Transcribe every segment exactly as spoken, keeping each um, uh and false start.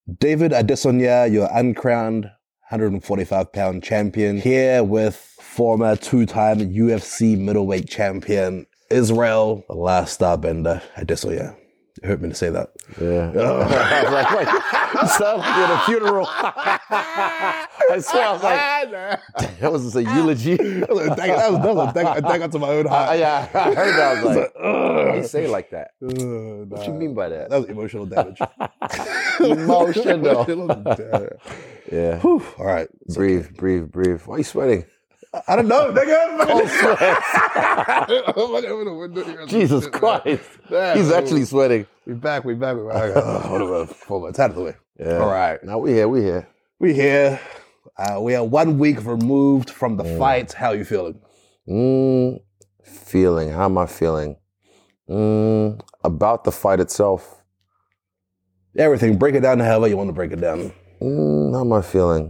David Adesanya, your uncrowned one hundred forty-five pound champion, here with former two-time U F C middleweight champion Israel, the last starbender, Adesanya. It hurt me to say that. Yeah. Oh. I was like, wait, sound like at a funeral. I swear, I was like, that was a eulogy. That was a dagger, that was, that was a dagger, a dagger to my own heart. Uh, yeah, I heard that. I was like, Ugh. why you say it like that? Uh, nah. What you mean by that? That was emotional damage. Emotional. Emotional Yeah. Whew. All right. Breathe, Okay. breathe, breathe. Why are you sweating? I don't know, nigga. Cold sweat. Jesus Christ. He's actually sweating. We back, we back. We back. Oh, whatever. Hold on, it's out of the way. Yeah. All right. Now we here, we here. We here. Uh, we are one week removed from the Mm. fight. How are you feeling? Mm, feeling. How am I feeling? Mm, about the fight itself. Everything. Break it down however you want to break it down. Mm, how am I feeling?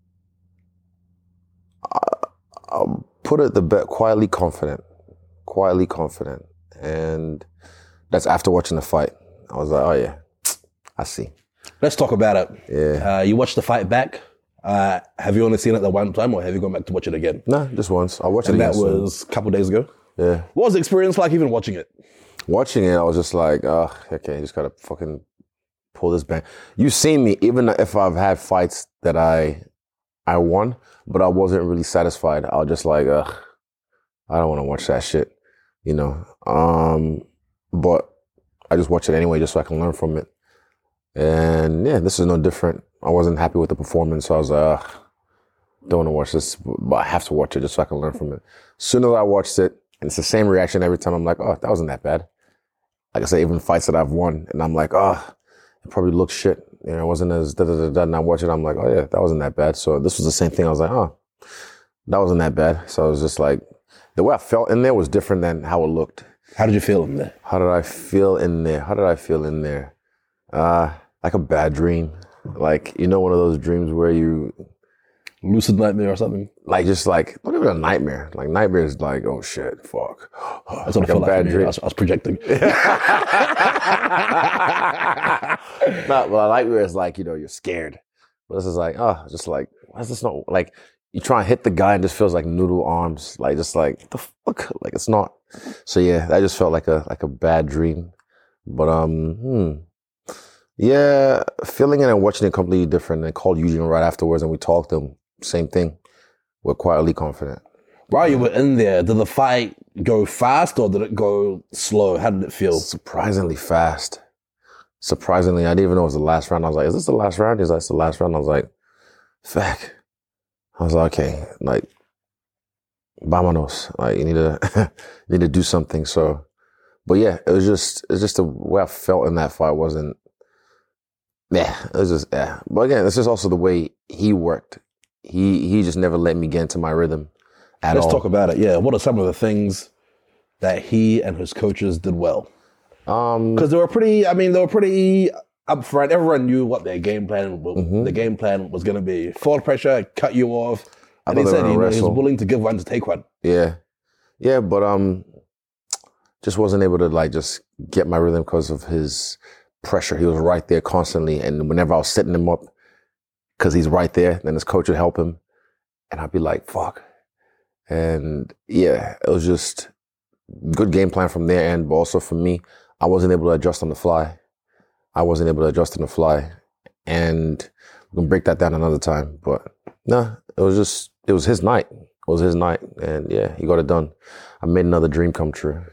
I, I'll put it the bit quietly confident. Quietly confident. And that's after watching the fight. I was like, oh yeah, I see. Let's talk about it. Yeah. Uh, you watched the fight back. Uh, have you only seen it the one time or have you gone back to watch it again? Nah, just once. I watched it And that again soon. was a couple days ago. Yeah. What was the experience like even watching it? Watching it, I was just like, oh, okay, you just gotta fucking pull this back. You've seen me, even if I've had fights that I I won, but I wasn't really satisfied. I was just like, ugh, I don't want to watch that shit, you know. Um, but I just watch it anyway, just so I can learn from it. And yeah, this is no different. I wasn't happy with the performance, so I was like, ugh, don't want to watch this, but I have to watch it just so I can learn from it. As soon as I watched it, and it's the same reaction every time, I'm like, oh, that wasn't that bad. Like I said, even fights that I've won, and I'm like, oh, it probably looked shit. You know, it wasn't as da da da da. And I watch it, I'm like, oh yeah, that wasn't that bad. So this was the same thing. I was like, oh, that wasn't that bad. So I was just like, the way I felt in there was different than how it looked. How did you feel in there? How did I feel in there? How did I feel in there? Uh, like a bad dream. Like, you know, one of those dreams where you, Lucid nightmare or something? like, just like, not even a nightmare. Like, nightmare is like, oh shit, fuck. That's what Like I a felt like. bad for me. dream. I was, I was projecting. Not, well, I like where it's like, you know, you're scared. But this is like, oh, just like, why is this not, like, you try and hit the guy and just feels like noodle arms. Like, just like, the fuck? Like, it's not. So yeah, that just felt like a, like a bad dream. But, um, hmm. Yeah, feeling it and watching it completely different. And called Eugene right afterwards and we talked to him. Same thing. We're quietly confident. While you were in there, did the fight go fast or did it go slow? How did it feel? Surprisingly fast. Surprisingly, I didn't even know it was the last round. I was like, is this the last round? He's like, it's the last round. I was like, fuck. I was like, okay, like, vámonos. Like, you need to, you need to do something. So, but yeah, it was just, it's just the way I felt in that fight wasn't, yeah, it was just, yeah. But again, it's just also the way he worked. He, he just never let me get into my rhythm at Let's all. talk about it. Yeah. What are some of the things that he and his coaches did well? Um, Because they were pretty, I mean, they were pretty upfront. Everyone knew what their game plan, Mhm. the game plan was going to be. Forward pressure, cut you off. I And he thought they said were he, gonna he was wrestle. willing to give one to take one. Yeah. Yeah, but um just wasn't able to like just get my rhythm because of his pressure. He was right there constantly. And whenever I was setting him up, because he's right there, then his coach would help him. And I'd be like, fuck. And yeah, it was just good game plan from their end, but also for me, I wasn't able to adjust on the fly. I wasn't able to adjust on the fly. And we can break that down another time. But no, it was just, it was his night. It was his night. And yeah, he got it done. I made another dream come true.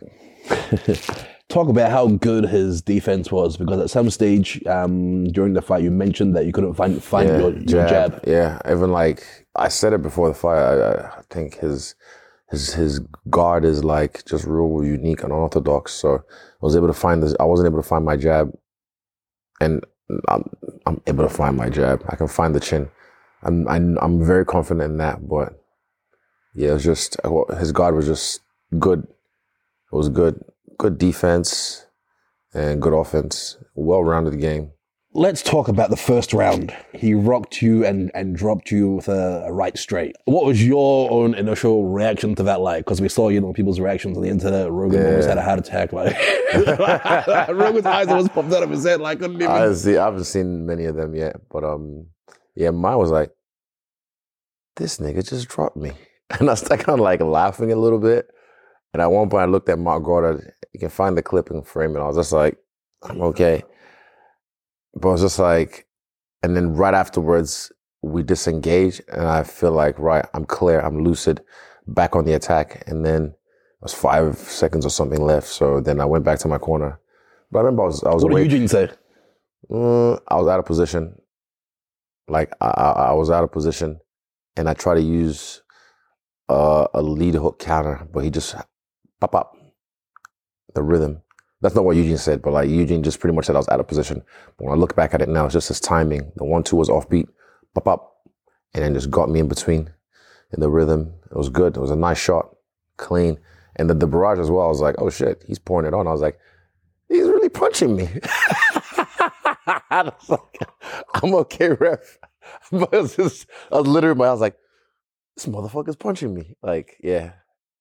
Talk about how good his defense was, because at some stage um, during the fight, you mentioned that you couldn't find find Yeah, your, your jab. Yeah, even like, I said it before the fight, I, I think his his his guard is like just real unique and unorthodox. So I was able to find this, I wasn't able to find my jab. And I'm, I'm able to find my jab. I can find the chin. I'm, I'm, I'm very confident in that, but yeah, it was just, his guard was just good. It was good. Good defense and good offense. Well-rounded game. let's talk about the first round. He rocked you and, and dropped you with a, a right straight. What was your own initial reaction to that like? Because we saw, you know, people's reactions on the internet. Rogan Yeah. almost had a heart attack. Like, Rogan's eyes almost popped out of his head. Like, couldn't even. I, see, I haven't seen many of them yet, but um, yeah, mine was like, this nigga just dropped me. And I started kind of like laughing a little bit. And at one point I looked at Mark Goddard. You can find the clip and frame it. I was just like, I'm okay. But I was just like, and then right afterwards, we disengaged. And I feel like, right, I'm clear, I'm lucid, back on the attack. And then it was five seconds or something left. So then I went back to my corner. But I remember I was, I was What awake. did Eugene say? Uh, I was out of position. Like, I, I, I was out of position. And I tried to use uh, a lead hook counter, but he just pop up the rhythm. That's not what Eugene said, but like Eugene just pretty much said I was out of position. But when I look back at it now, it's just his timing. The one, two was offbeat, pop up, and then just got me in between in the rhythm. It was good. It was a nice shot, clean. And the, the barrage as well, I was like, oh shit, he's pouring it on. I was like, he's really punching me. I was like, I'm okay, ref. But it was just, I was literally, I was like, this motherfucker's punching me. Like, yeah.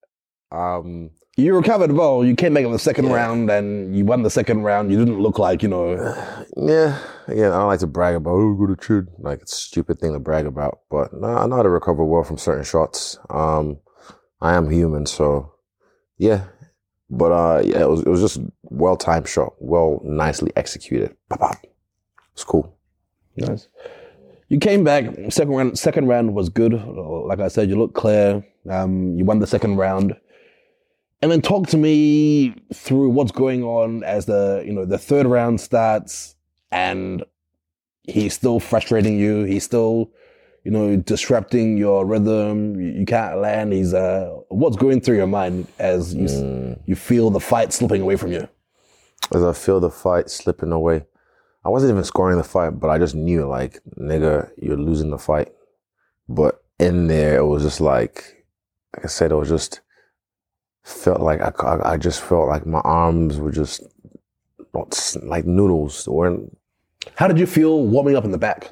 Um, You recovered well. You came back in the second Yeah. round and you won the second round. You didn't look like, you know. yeah, again, I don't like to brag about, oh, go to chin. Like, it's a stupid thing to brag about. But no, I know how to recover well from certain shots. Um, I am human, so yeah. But uh, yeah, it was it was just well-timed shot, well, nicely executed. Pop-pop. It's cool. Nice. You came back. Second round. Second round was good. Like I said, you looked clear. Um, you won the second round. And then talk to me through what's going on as the you know the third round starts, and he's still frustrating you. He's still, you know, disrupting your rhythm. You, you can't land. He's uh, what's going through your mind as you Mm. you feel the fight slipping away from you. As I feel the fight slipping away, I wasn't even scoring the fight, but I just knew, like, nigga, you're losing the fight. But in there, it was just like, like I said, it was just, felt like, I, I I just felt like my arms were just not like noodles. They weren't, How did you feel warming up in the back?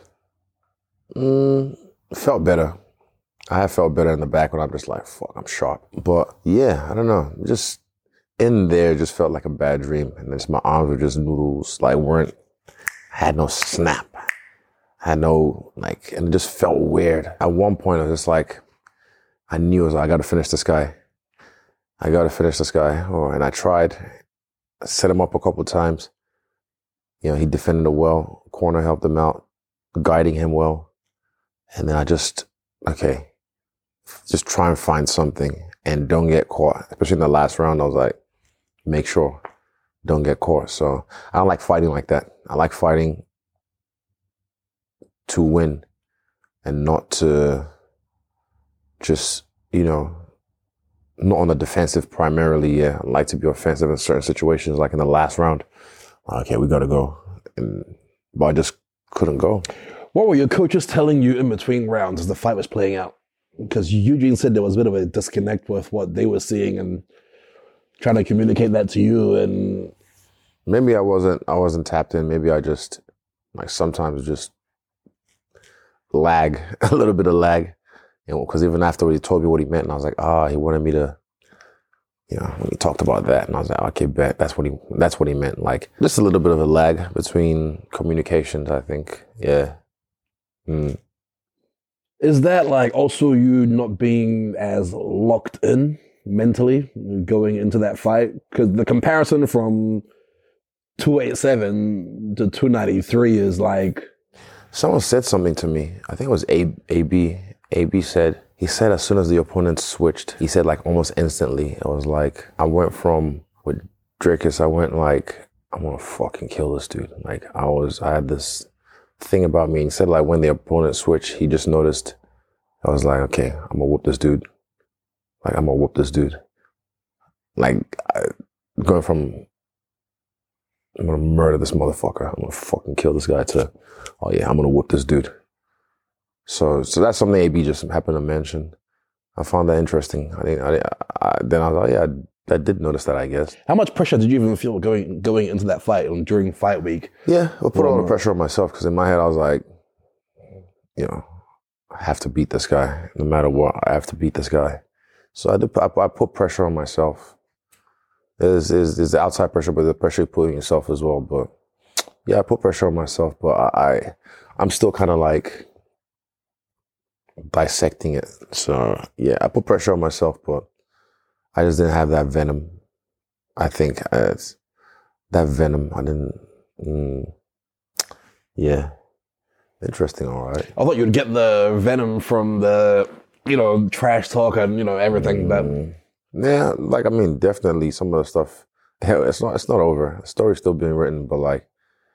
mm, felt better. I have felt better in the back when I'm just like, fuck, I'm sharp. But yeah, I don't know. Just in there, just felt like a bad dream. And just my arms were just noodles, like weren't, had no snap. Had no, like, and it just felt weird. At one point, I was just like, I knew I was like, I got to finish this guy. I got to finish this guy. Oh, and I tried. I set him up a couple of times. You know, he defended it well. Corner helped him out, guiding him well. And then I just, okay, just try and find something and don't get caught. Especially in the last round, I was like, make sure, don't get caught. So I don't like fighting like that. I like fighting to win and not to just, you know, not on the defensive primarily. Yeah, I like to be offensive in certain situations, like in the last round. Okay, we got to go. And, but I just couldn't go. What were your coaches telling you in between rounds as the fight was playing out? Because Eugene said there was a bit of a disconnect with what they were seeing and trying to communicate that to you. And Maybe I wasn't, I wasn't tapped in. Maybe I just, like, sometimes just lag, a little bit of lag. You know, because even after he told me what he meant, and I was like, ah, he wanted me to, you know, when he talked about that, and I was like, okay, bet that's what he, that's what he meant. Like, just a little bit of a lag between communications, I think. Yeah. Mm. is that like also you not being as locked in mentally going into that fight? Because the comparison from two eighty-seven to two ninety-three is like, Someone said something to me. I think it was A- AB. A B said, he said as soon as the opponent switched, he said like almost instantly, it was like, I went from, with Dricus, I went like, I'm gonna fucking kill this dude. Like I was, I had this thing about me. He said like when the opponent switched, he just noticed, I was like, okay, I'm gonna whoop this dude. Like I'm gonna whoop this dude. Like I, going from, I'm gonna murder this motherfucker. I'm gonna fucking kill this guy to, oh yeah, I'm gonna whoop this dude. So, so that's something A B just happened to mention. I found that interesting. I think, I, I, then I was like, yeah, that did notice that, I guess. How much pressure did you even feel going going into that fight and during fight week? Yeah, I put all the pressure on myself because in my head I was like, you know, I have to beat this guy no matter what. I have to beat this guy. So I did. I, I put pressure on myself. There's, there's, there's the outside pressure, but the pressure you put on yourself as well. But yeah, I put pressure on myself, but I, I I'm still kind of like dissecting it. So yeah, I put pressure on myself, but I just didn't have that venom. I think as that venom, I didn't. Mm, yeah, interesting. All right. I thought you'd get the venom from the, you know, trash talk and you know everything. Mm, but yeah, like I mean, definitely some of the stuff. Hell, it's not. It's not over. The story's still being written, but like,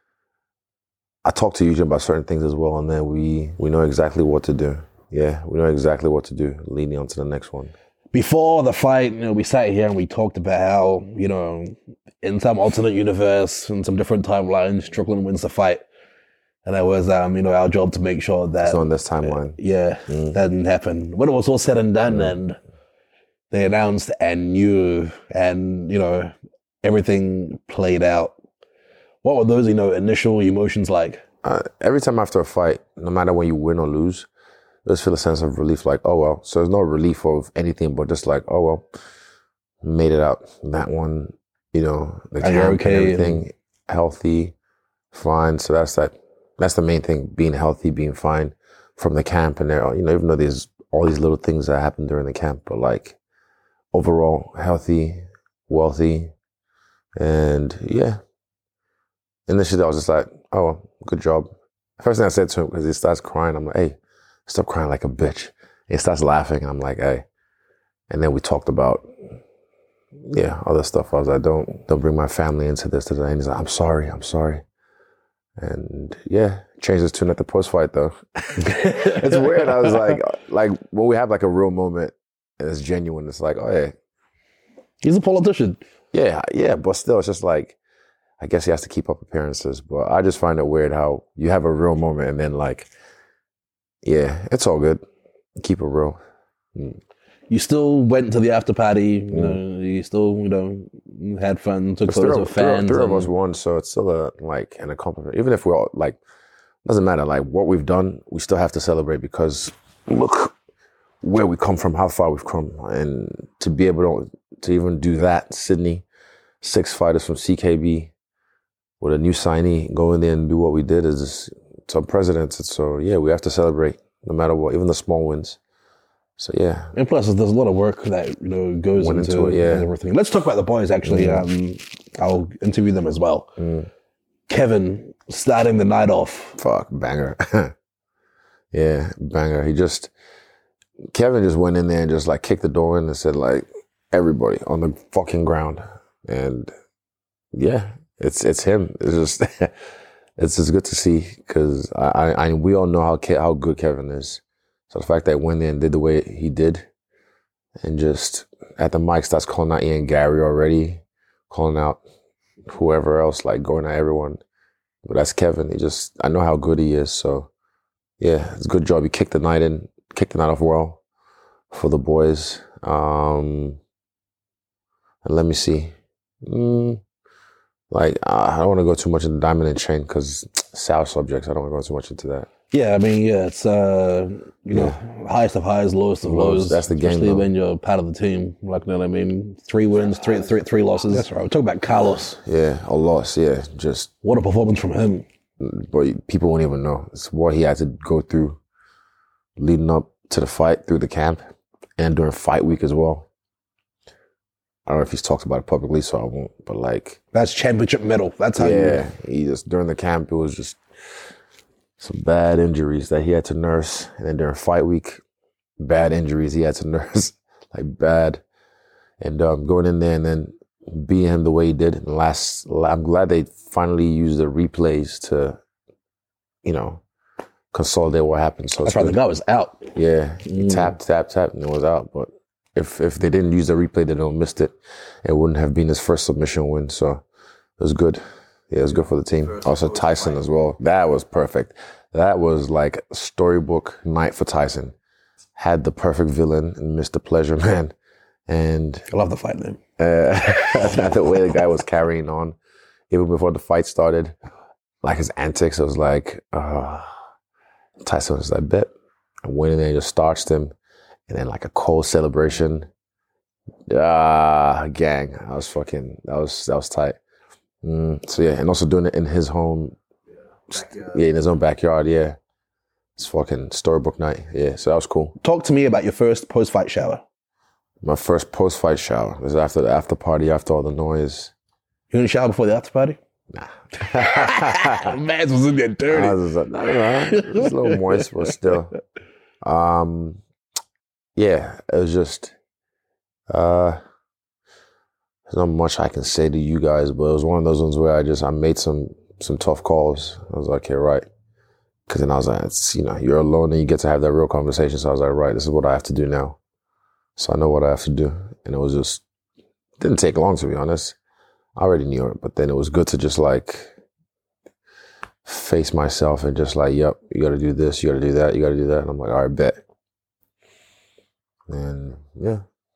I talked to Eugene about certain things as well, and then we we know exactly what to do. Yeah, we know exactly what to do leading on to the next one. Before the fight, you know, we sat here and we talked about how, you know, in some alternate universe, in some different timelines, Strickland wins the fight. And that was, um, you know, our job to make sure that... It's on this timeline. Uh, yeah, mm. that didn't happen. When it was all said and done mm. and they announced and knew and, you know, everything played out, what were those, you know, initial emotions like? Uh, every time after a fight, no matter when you win or lose, just feel a sense of relief, like, oh, well. So there's no relief of anything, but just like, oh, well, made it out. That one, you know, the camp okay, and everything, and... healthy, fine. So that's that. That's the main thing, being healthy, being fine from the camp. And there, you know, even though there's all these little things that happen during the camp, but like overall healthy, wealthy, and yeah. Initially, I was just like, oh, well, good job. First thing I said to him, because he starts crying, I'm like, hey, stop crying like a bitch. And he starts laughing. I'm like, hey. And then we talked about, yeah, other stuff. I was like, don't don't bring my family into this today. And he's like, I'm sorry, I'm sorry. And yeah, changed his tune at the post fight though. It's weird. I was like, like when we have like a real moment and it's genuine, it's like, oh yeah. He's a politician. Yeah, yeah, but still, it's just like, I guess he has to keep up appearances. But I just find it weird how you have a real moment and then like, yeah, it's all good. Keep it real. Mm. You still went to the after party, you mm. know, you still, you know, had fun, took photos with fans. Three of us won, so it's still a, like an accomplishment. Even if we're all, like, doesn't matter, like what we've done, we still have to celebrate because look where we come from, how far we've come. And to be able to, to even do that, Sydney, six fighters from C K B with a new signee, go in there and do what we did is just, it's unprecedented. So yeah, we have to celebrate no matter what, even the small wins. So yeah, and plus there's a lot of work that you know goes into, into it, yeah. everything. Let's talk about the boys. Actually, mm. um, I'll interview them as well. Mm. Kevin starting the night off. Fuck, banger. Yeah, banger. He just Kevin just went in there and just like kicked the door in and said like everybody on the fucking ground, and yeah, it's it's him. It's just it's just good to see because I, I I we all know how Ke- how good Kevin is. So the fact that he went in and did the way he did and just at the mic starts calling out Ian Gary already, calling out whoever else, like going at everyone. But that's Kevin. He just, I know how good he is. So yeah, it's a good job. He kicked the night in, kicked the night off well for the boys. Um, and let me see. Mm, like, I don't want to go too much into Diamond and Chain because sour subjects. I don't want to go too much into that. Yeah, I mean, yeah, it's, uh, you yeah. know, highest of highs, lowest of lows. That's the game, especially though. when you're part of the team. Like, you know what I mean? Three wins, three, three, three losses. That's right. We're talking about Carlos. Yeah, a loss, yeah. Just what a performance from him. But people won't even know. It's what he had to go through leading up to the fight, through the camp, and during fight week as well. I don't know if he's talked about it publicly, so I won't. But, like... That's championship medal. That's how yeah, you... Yeah, he just, during the camp, it was just... some bad injuries that he had to nurse. And then during fight week, bad injuries he had to nurse. Like bad. And um, going in there and then beating him the way he did. And last, I'm glad they finally used the replays to, you know, consolidate what happened. So that's right, the guy was out. Yeah, he mm. tapped, tapped, tapped, and it was out. But if if they didn't use the replay, they don't missed it. It wouldn't have been his first submission win. So it was good. Yeah, it was good for the team. Also, Tyson as well. That was perfect. That was like a storybook night for Tyson. Had the perfect villain in Mister Pleasure Man. And I love the fight name. uh, the way the guy was carrying on, even before the fight started, like his antics, it was like, uh, Tyson was like, bet. I went in there and just starched him. And then like a cold celebration. Ah, gang. I was fucking, that was, that was tight. Mm, so yeah, and also doing it in his home, backyard. Yeah, in his own backyard, yeah. It's fucking storybook night, yeah, so that was cool. Talk to me about your first post-fight shower. My first post-fight shower was after the after party, after all the noise. You didn't shower before the after party? Nah. Mans was in there dirty. I was, like, no, no, it was a little moist, but still. Um, yeah, it was just, uh, there's not much I can say to you guys, but it was one of those ones where I just, I made some, some tough calls. I was like, okay, right. Because then I was like, it's, you know, you're alone and you get to have that real conversation. So I was like, right, this is what I have to do now. So I know what I have to do. And it was just, didn't take long, to be honest. I already knew it, but then it was good to just like face myself and just like, yep, you got to do this, you got to do that, you got to do that. And I'm like, all right, bet. And yeah.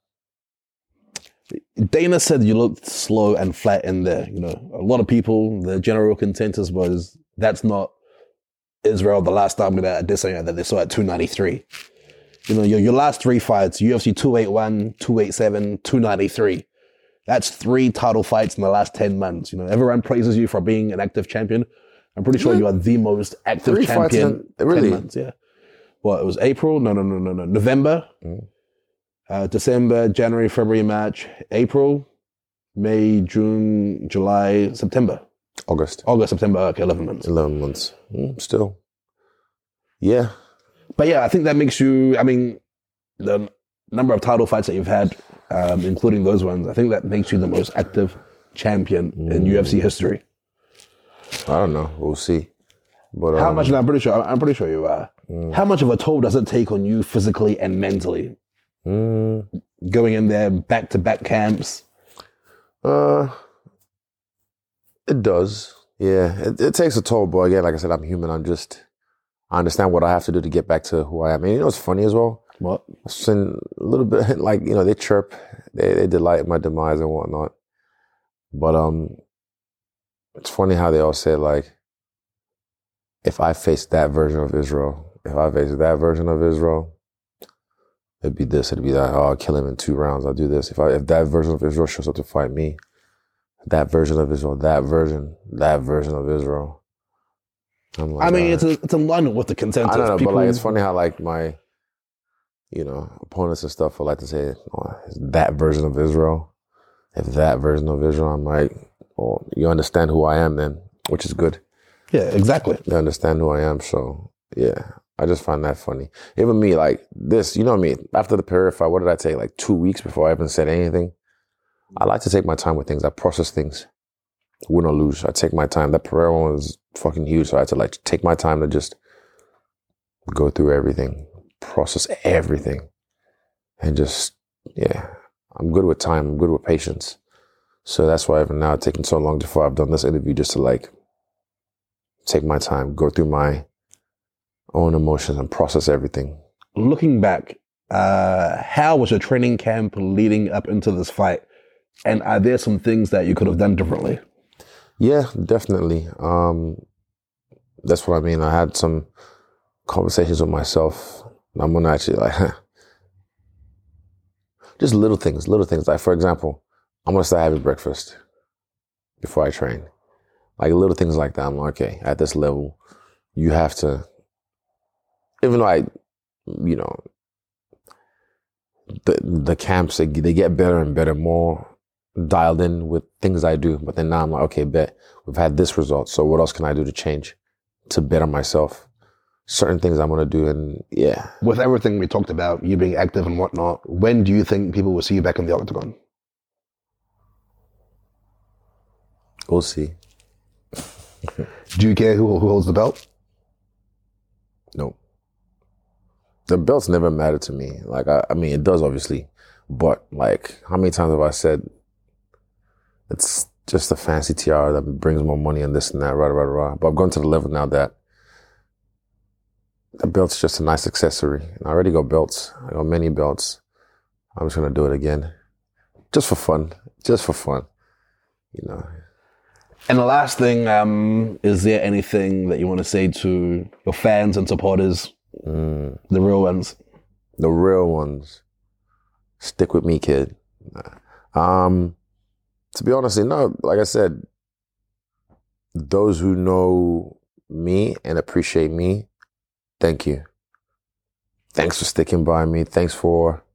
Dana said you looked slow and flat in there. You know, a lot of people, the general consensus was that's not Israel the last time that did something that they saw at two ninety-three. You know, your, your last three fights, U F C two eighty-one, two eighty-seven, two ninety-three. That's three title fights in the last ten months. You know, everyone praises you for being an active champion. I'm pretty sure yeah. you are the most active three champion. In, really? ten months, yeah. Well, it was April. No, no, no, no, no. November, mm. uh, December, January, February, March, April, May, June, July, September. August. August, September, okay, eleven months. eleven months. Mm, still. Yeah. But yeah, I think that makes you, I mean, the number of title fights that you've had, um, including those ones, I think that makes you the most active champion mm. in U F C history. I don't know. We'll see. But How um, much, I'm pretty sure, I'm pretty sure you are. Mm. How much of a toll does it take on you physically and mentally? Mm. Going in there, back-to-back camps? Uh... It does. Yeah, it, it takes a toll, but again, like I said, I'm human. I'm just, I understand what I have to do to get back to who I am. And you know what's funny as well? What? I've seen a little bit, like, you know, they chirp, they, they delight my demise and whatnot. But um, it's funny how they all say, like, if I face that version of Israel, if I face that version of Israel, it'd be this, it'd be that, oh, I'll kill him in two rounds, I'll do this. If I, if that version of Israel shows up to fight me, that version of Israel, that version, that version of Israel. I'm like, I mean, uh, it's a, it's in line with the consensus. I don't know, People, but like, it's funny how like my, you know, opponents and stuff will like to say, oh, that version of Israel. If that version of Israel, I'm like, well, you understand who I am then, which is good. Yeah, exactly. They understand who I am, so yeah. I just find that funny. Even me, like this, you know me, after the Pereira fight, what did I take? Like two weeks before I even said anything? I like to take my time with things. I process things, win or lose. I take my time. That Pereira one was fucking huge, so I had to like take my time to just go through everything, process everything, and just, yeah, I'm good with time. I'm good with patience. So that's why even now it's taken so long before I've done this interview, just to like take my time, go through my own emotions and process everything. Looking back, uh, how was your training camp leading up into this fight? And are there some things that you could have done differently? Yeah, definitely. Um, that's what I mean. I had some conversations with myself. I'm going to actually like, just little things, little things. Like, for example, I'm going to start having breakfast before I train. Like little things like that. I'm like, okay, at this level, you have to, even though I, you know, the the camps, they, they get better and better, more dialed in with things I do. But then now I'm like, okay, bet we've had this result. So what else can I do to change, to better myself? Certain things I'm going to do. And yeah. With everything we talked about, you being active and whatnot, when do you think people will see you back in the octagon? We'll see. Do you care who, who holds the belt? No. The belt's never mattered to me. Like, I, I mean, it does obviously, but like, how many times have I said it's just a fancy tiara that brings more money and this and that, rah, rah, rah. But I've gone to the level now that the belt's just a nice accessory. And I already got belts. I got many belts. I'm just going to do it again. just for fun, just for fun, you know. And the last thing, um, is there anything that you want to say to your fans and supporters, mm. the real ones? The real ones. Stick with me, kid. Um, to be honest, no, like I said, those who know me and appreciate me, thank you. Thanks for sticking by me. Thanks for,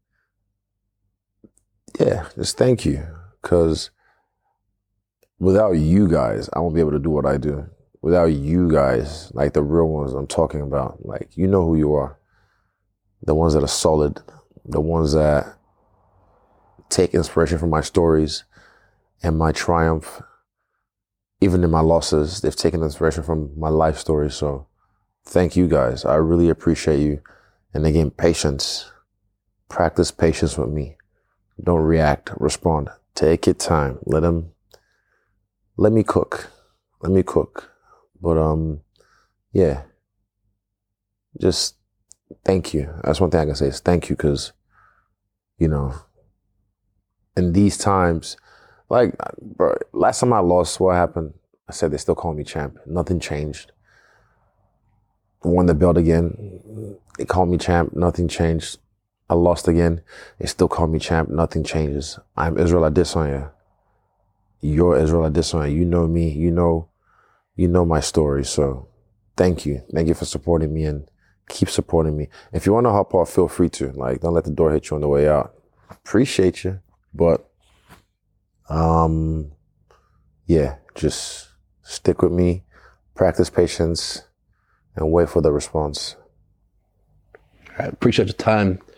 yeah, just thank you. Because without you guys, I won't be able to do what I do. Without you guys, like the real ones I'm talking about, like, you know who you are. The ones that are solid, the ones that take inspiration from my stories and my triumph. Even in my losses, they've taken inspiration from my life story. So thank you guys. I really appreciate you. And again, patience. Practice patience with me. Don't react, respond. Take your time. Let them, let me cook. Let me cook. But, um, yeah, just thank you. That's one thing I can say is thank you. Cause, you know, in these times, like, bro, last time I lost, what happened? I said they still call me champ. Nothing changed. Won the belt again. They call me champ. Nothing changed. I lost again. They still call me champ. Nothing changes. I'm Israel Adesanya. You're Israel Adesanya. You know me. You know, you know my story. So thank you. Thank you for supporting me and keep supporting me. If you want to hop off, feel free to. Like, don't let the door hit you on the way out. Appreciate you. But, um, yeah, just stick with me, practice patience, and wait for the response. I appreciate your time.